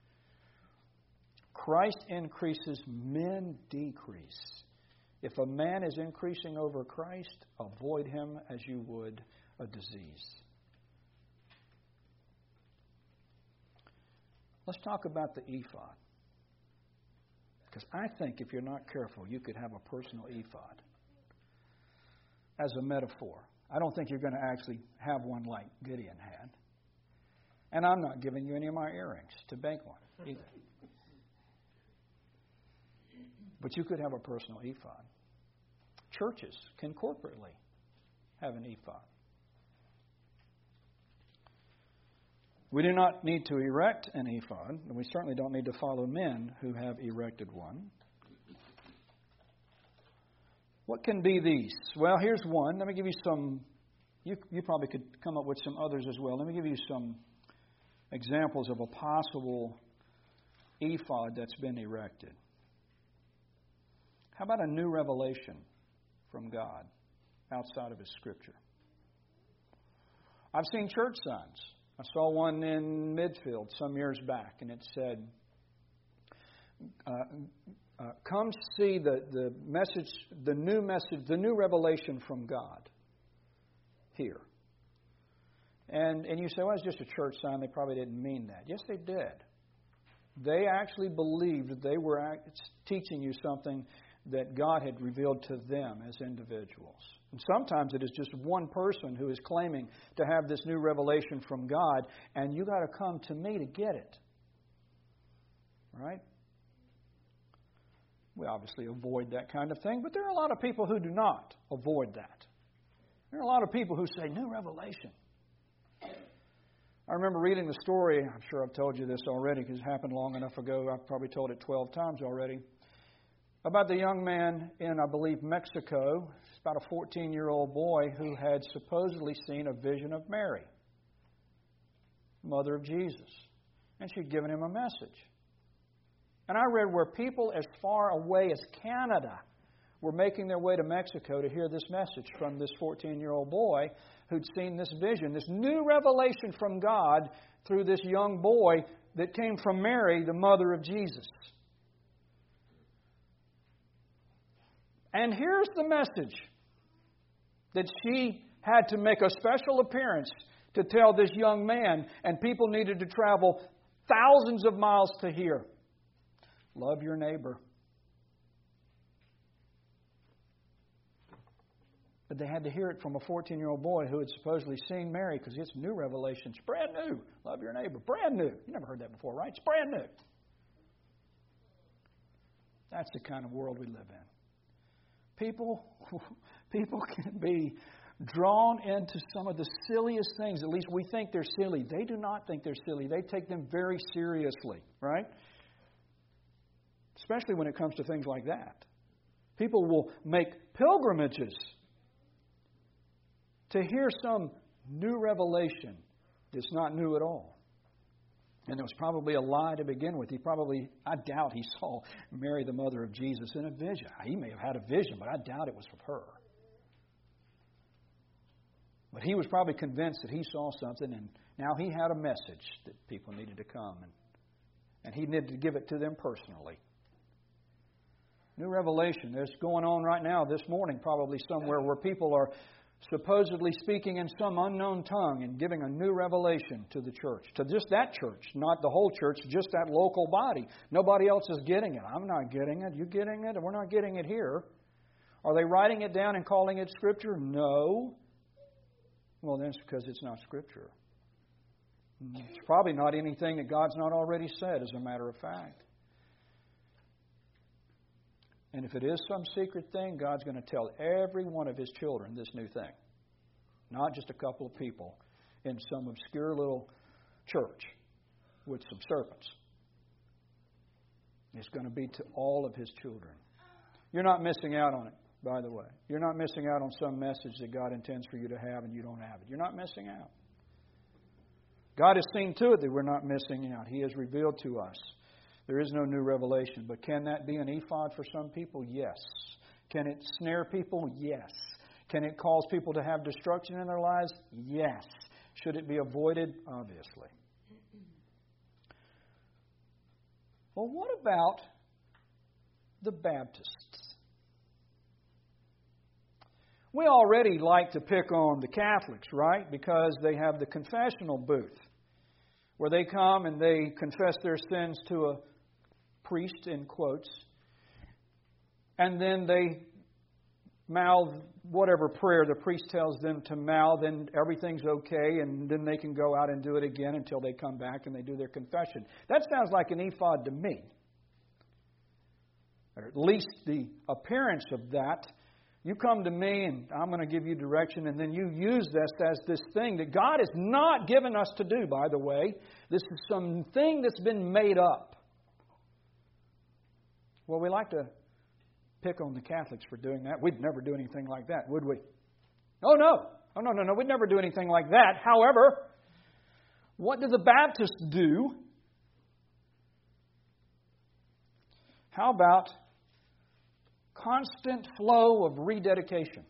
Christ increases, men decrease. If a man is increasing over Christ, avoid him as you would a disease. Let's talk about the ephod. Because I think if you're not careful, you could have a personal ephod as a metaphor. I don't think you're going to actually have one like Gideon had. And I'm not giving you any of my earrings to bake one either. But you could have a personal ephod. Churches can corporately have an ephod. We do not need to erect an ephod, and we certainly don't need to follow men who have erected one. What can be these? Well, here's one. Let me give you some. You probably could come up with some others as well. Let me give you some examples of a possible ephod that's been erected. How about a new revelation from God outside of His Scripture? I've seen church signs. I saw one in Midfield some years back, and it said, come see the message, the new revelation from God here. And you say, well, it's just a church sign. They probably didn't mean that. Yes, they did. They actually believed that they were teaching you something that God had revealed to them as individuals. And sometimes it is just one person who is claiming to have this new revelation from God, and you got to come to me to get it. Right? We obviously avoid that kind of thing, but there are a lot of people who do not avoid that. There are a lot of people who say, new revelation. I remember reading the story, I'm sure I've told you this already because it happened long enough ago, I've probably told it 12 times already, about the young man in, I believe, Mexico. It's about a 14-year-old boy who had supposedly seen a vision of Mary, mother of Jesus, and she'd given him a message. And I read where people as far away as Canada were making their way to Mexico to hear this message from this 14-year-old boy who'd seen this vision, this new revelation from God through this young boy that came from Mary, the mother of Jesus. And here's the message that she had to make a special appearance to tell this young man, and people needed to travel thousands of miles to hear. Love your neighbor. But they had to hear it from a 14-year-old boy who had supposedly seen Mary because it's new revelation. It's brand new. Love your neighbor. Brand new. You never heard that before, right? It's brand new. That's the kind of world we live in. People can be drawn into some of the silliest things. At least we think they're silly. They do not think they're silly. They take them very seriously, right? Especially when it comes to things like that. People will make pilgrimages to hear some new revelation that's not new at all. And it was probably a lie to begin with. I doubt he saw Mary, the mother of Jesus, in a vision. He may have had a vision, but I doubt it was of her. But he was probably convinced that he saw something, and Now, he had a message that people needed to come, and he needed to give it to them personally. New revelation. There's going on right now this morning, probably somewhere, where people are supposedly speaking in some unknown tongue and giving a new revelation to the church. To just that church, not the whole church, just that local body. Nobody else is getting it. I'm not getting it. You getting it? We're not getting it here. Are they writing it down and calling it Scripture? No. Well, that's because it's not Scripture. It's probably not anything that God's not already said, as a matter of fact. And if it is some secret thing, God's going to tell every one of His children this new thing. Not just a couple of people in some obscure little church with some serpents. It's going to be to all of His children. You're not missing out on it, by the way. You're not missing out on some message that God intends for you to have and you don't have it. You're not missing out. God has seen to it that we're not missing out. He has revealed to us. There is no new revelation. But can that be an ephod for some people? Yes. Can it snare people? Yes. Can it cause people to have destruction in their lives? Yes. Should it be avoided? Obviously. Well, what about the Baptists? We already like to pick on the Catholics, right? Because they have the confessional booth where they come and they confess their sins to a priest, in quotes, and then they mouth whatever prayer the priest tells them to mouth, and everything's okay, and then they can go out and do it again until they come back and they do their confession. That sounds like an ephod to me. Or at least the appearance of that. You come to me and I'm going to give you direction, and then you use this as this thing that God has not given us to do, by the way. This is something that's been made up. Well, we like to pick on the Catholics for doing that. We'd never do anything like that, would we? Oh, no. Oh, no. We'd never do anything like that. However, what do the Baptists do? How about constant flow of rededication?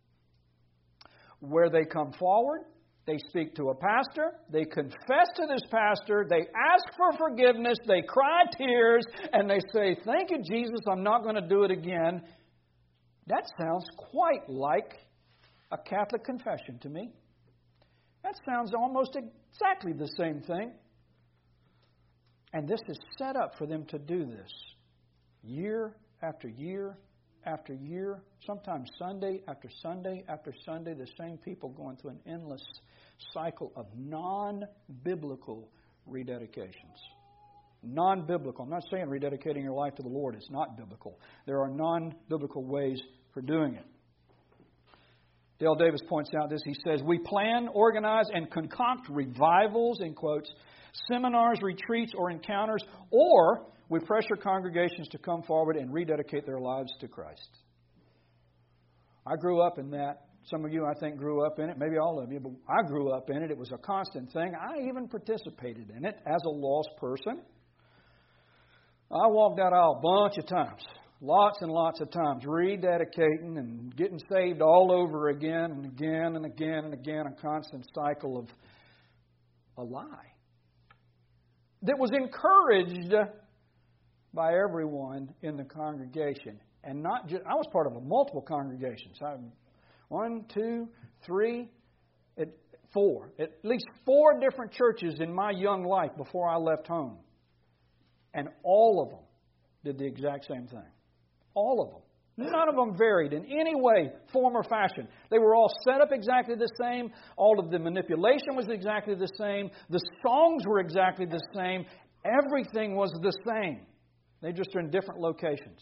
Where they come forward, they speak to a pastor, they confess to this pastor, they ask for forgiveness, they cry tears, and they say, "Thank you, Jesus, I'm not going to do it again." That sounds quite like a Catholic confession to me. That sounds almost exactly the same thing. And this is set up for them to do this year after year after year, sometimes Sunday after Sunday after Sunday, the same people going through an endless cycle of non-biblical rededications. Non-biblical. I'm not saying rededicating your life to the Lord is not biblical. There are non-biblical ways for doing it. Dale Davis points out this. He says, "We plan, organize, and concoct revivals," in quotes, seminars, retreats, or encounters, or we pressure congregations to come forward and rededicate their lives to Christ. I grew up in that. Some of you, I think, grew up in it. Maybe all of you, but I grew up in it. It was a constant thing. I even participated in it as a lost person. I walked that aisle a bunch of times. Lots and lots of times. Rededicating and getting saved all over again and again and again and again. A constant cycle of a lie that was encouraged by everyone in the congregation. And not just, I was part of multiple congregations. 1, 2, 3, 4. At least 4 different churches in my young life before I left home. And all of them did the exact same thing. All of them. None of them varied in any way, form, or fashion. They were all set up exactly the same. All of the manipulation was exactly the same. The songs were exactly the same. Everything was the same. They just are in different locations.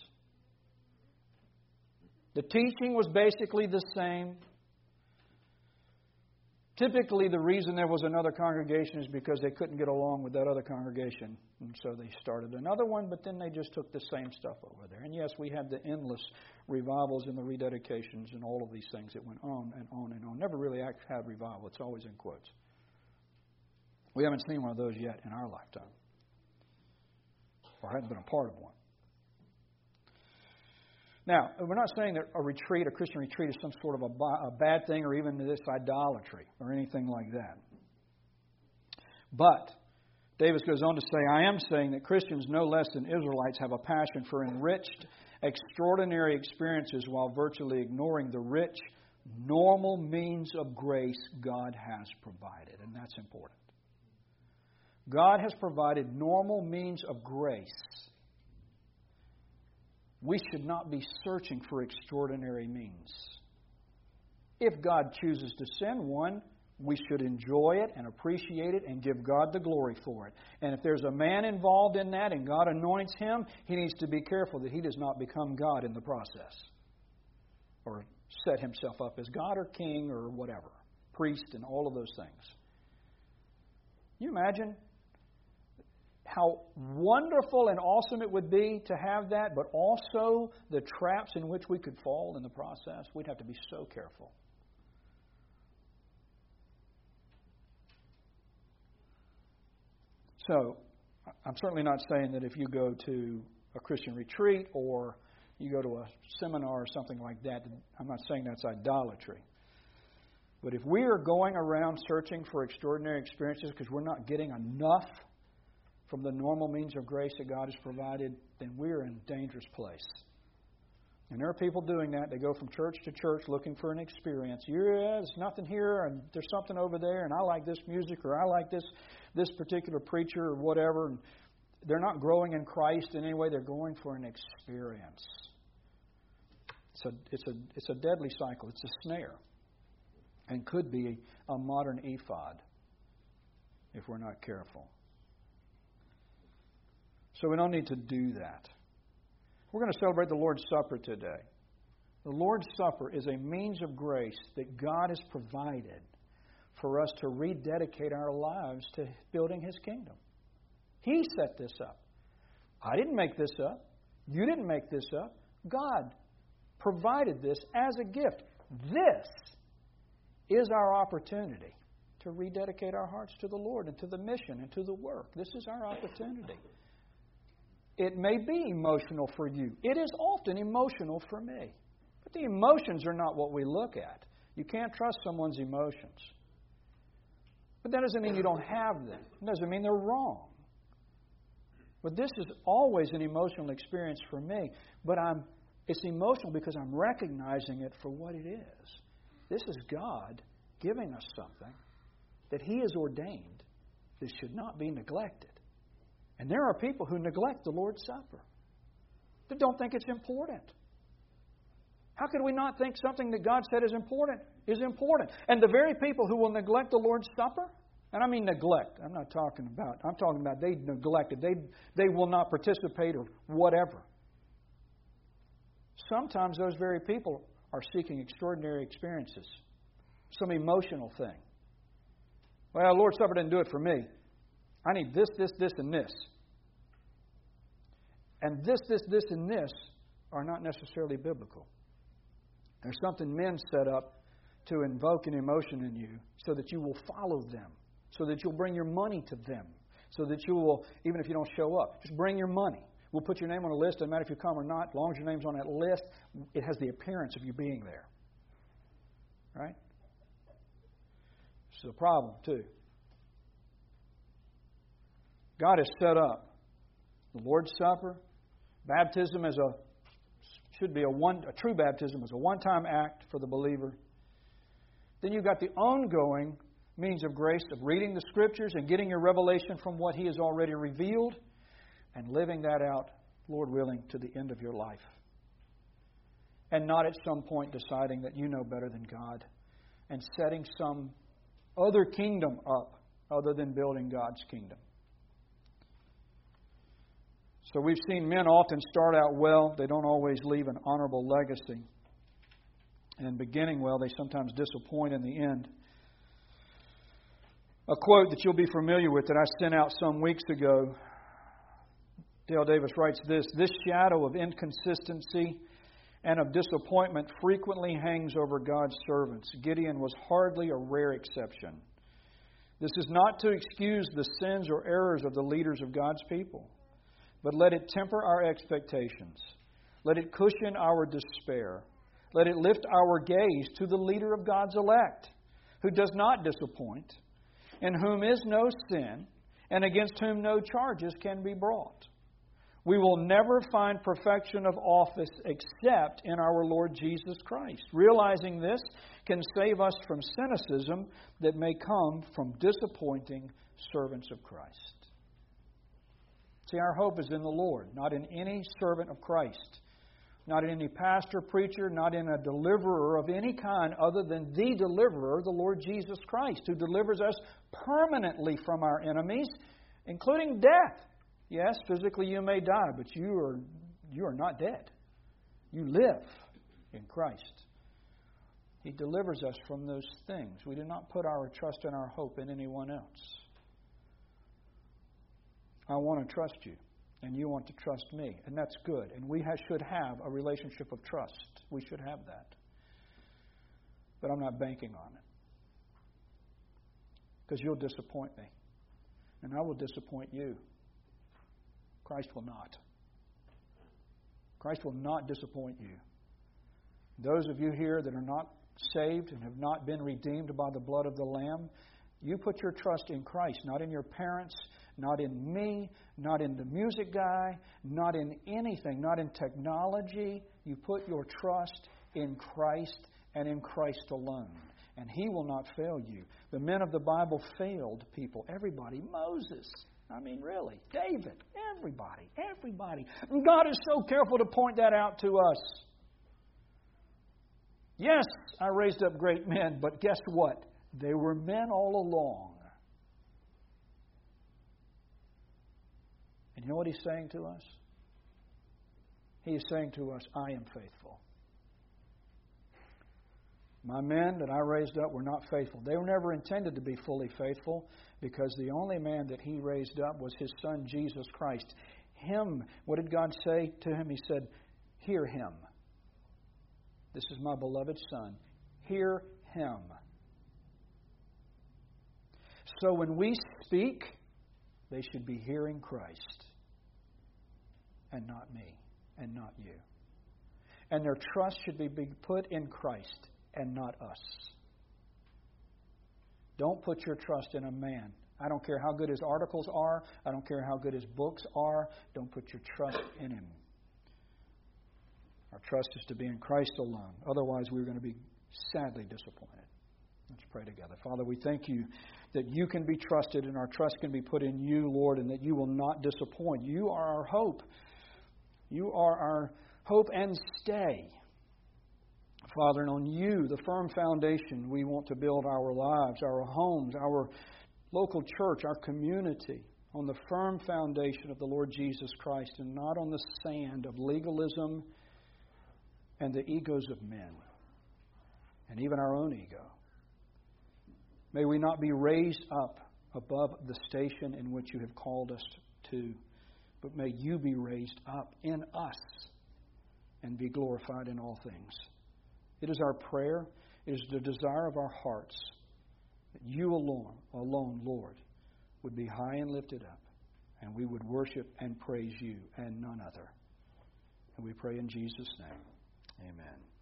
The teaching was basically the same. Typically, the reason there was another congregation is because they couldn't get along with that other congregation. And so they started another one, but then they just took the same stuff over there. And yes, we had the endless revivals and the rededications and all of these things that went on and on and on. Never really had revival. It's always in quotes. We haven't seen one of those yet in our lifetime. Or haven't been a part of one. Now, we're not saying that a Christian retreat, is some sort of a bad thing or even this idolatry or anything like that. But Davis goes on to say, I am saying that Christians no less than Israelites have a passion for enriched, extraordinary experiences while virtually ignoring the rich, normal means of grace God has provided. And that's important. God has provided normal means of grace. We should not be searching for extraordinary means. If God chooses to send one, we should enjoy it and appreciate it and give God the glory for it. And if there's a man involved in that and God anoints him, he needs to be careful that he does not become God in the process, or set himself up as God or king or whatever, priest and all of those things. Can you imagine how wonderful and awesome it would be to have that, but also the traps in which we could fall in the process? We'd have to be so careful. So, I'm certainly not saying that if you go to a Christian retreat or you go to a seminar or something like that, I'm not saying that's idolatry. But if we are going around searching for extraordinary experiences because we're not getting enough from the normal means of grace that God has provided, then we're in a dangerous place. And there are people doing that. They go from church to church looking for an experience. Yeah, there's nothing here, and there's something over there, and I like this music, or I like this particular preacher, or whatever. And they're not growing in Christ in any way. They're going for an experience. It's a deadly cycle. It's a snare, and could be a modern ephod if we're not careful. So we don't need to do that. We're going to celebrate the Lord's Supper today. The Lord's Supper is a means of grace that God has provided for us to rededicate our lives to building His kingdom. He set this up. I didn't make this up. You didn't make this up. God provided this as a gift. This is our opportunity to rededicate our hearts to the Lord and to the mission and to the work. This is our opportunity. It may be emotional for you. It is often emotional for me. But the emotions are not what we look at. You can't trust someone's emotions. But that doesn't mean you don't have them. It doesn't mean they're wrong. But this is always an emotional experience for me. But it's emotional because I'm recognizing it for what it is. This is God giving us something that He has ordained that should not be neglected. And there are people who neglect the Lord's Supper, that don't think it's important. How could we not think something that God said is important is important? And the very people who will neglect the Lord's Supper, and I mean neglect, I'm talking about they neglect it. They will not participate or whatever. Sometimes those very people are seeking extraordinary experiences, some emotional thing. Well, the Lord's Supper didn't do it for me. I need this, and this. And this, and this are not necessarily biblical. There's something men set up to invoke an emotion in you so that you will follow them, so that you'll bring your money to them, so that you will, even if you don't show up, just bring your money. We'll put your name on a list. Doesn't matter if you come or not. As long as your name's on that list, it has the appearance of you being there. Right? This is a problem, too. God has set up the Lord's Supper. Baptism should be a true baptism is a one-time act for the believer. Then you've got the ongoing means of grace of reading the Scriptures and getting your revelation from what He has already revealed and living that out, Lord willing, to the end of your life. And not at some point deciding that you know better than God and setting some other kingdom up other than building God's kingdom. So we've seen men often start out well. They don't always leave an honorable legacy. And beginning well, they sometimes disappoint in the end. A quote that you'll be familiar with that I sent out some weeks ago. Dale Davis writes this: "This shadow of inconsistency and of disappointment frequently hangs over God's servants. Gideon was hardly a rare exception. This is not to excuse the sins or errors of the leaders of God's people, but let it temper our expectations. Let it cushion our despair. Let it lift our gaze to the leader of God's elect, who does not disappoint. in whom is no sin, and against whom no charges can be brought. We will never find perfection of office except in our Lord Jesus Christ. Realizing this can save us from cynicism that may come from disappointing servants of Christ. See, our hope is in the Lord, not in any servant of Christ, not in any pastor, preacher, not in a deliverer of any kind other than the deliverer, the Lord Jesus Christ, who delivers us permanently from our enemies, including death. Yes, physically you may die, but you are not dead. You live in Christ. He delivers us from those things. We do not put our trust and our hope in anyone else. I want to trust you, and you want to trust me, and that's good. And we should have a relationship of trust. We should have that. But I'm not banking on it. Because you'll disappoint me, and I will disappoint you. Christ will not. Christ will not disappoint you. Those of you here that are not saved and have not been redeemed by the blood of the Lamb, you put your trust in Christ, not in your parents, not in me, not in the music guy, not in anything, not in technology. You put your trust in Christ and in Christ alone. And He will not fail you. The men of the Bible failed people. Everybody. Moses. I mean, really. David. Everybody. And God is so careful to point that out to us. Yes, I raised up great men, but guess what? They were men all along. And you know what He's saying to us? He is saying to us, I am faithful. My men that I raised up were not faithful. They were never intended to be fully faithful because the only man that He raised up was His Son, Jesus Christ. Him, what did God say to Him? He said, hear Him. This is my beloved Son. Hear Him. So when we speak, they should be hearing Christ and not me and not you. And their trust should be put in Christ and not us. Don't put your trust in a man. I don't care how good his articles are. I don't care how good his books are. Don't put your trust in him. Our trust is to be in Christ alone. Otherwise, we're going to be sadly disappointed. Let's pray together. Father, we thank You that You can be trusted and our trust can be put in You, Lord, and that You will not disappoint. You are our hope. You are our hope and stay. Father, and on You, the firm foundation, we want to build our lives, our homes, our local church, our community, on the firm foundation of the Lord Jesus Christ and not on the sand of legalism and the egos of men and even our own ego. May we not be raised up above the station in which You have called us to, but may You be raised up in us and be glorified in all things. It is our prayer, it is the desire of our hearts that You alone, Lord, would be high and lifted up, and we would worship and praise You and none other. And we pray in Jesus' name. Amen.